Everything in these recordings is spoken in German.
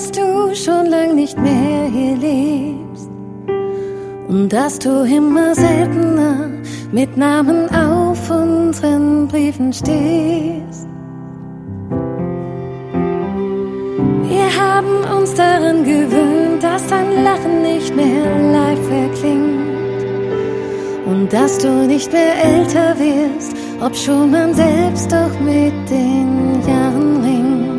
dass du schon lang nicht mehr hier lebst und dass du immer seltener mit Namen auf unseren Briefen stehst. Wir haben uns daran gewöhnt, dass dein Lachen nicht mehr live verklingt und dass du nicht mehr älter wirst, ob schon man selbst doch mit den Jahren ringt.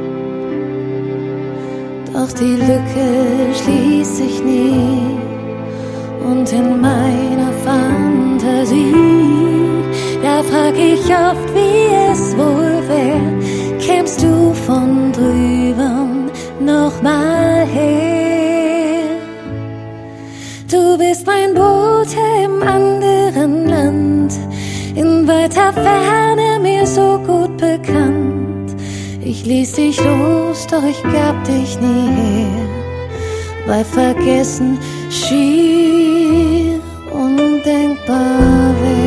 Doch die Lücke schließt sich nie und in meiner Fantasie, da frag ich oft, wie es wohl wär, kämst du von drüben noch mal her. Du bist mein Bote im anderen Land, in weiter Ferne mir so gut bekannt. Ich ließ dich los, doch ich gab dich nie her, weil Vergessen schier undenkbar wär.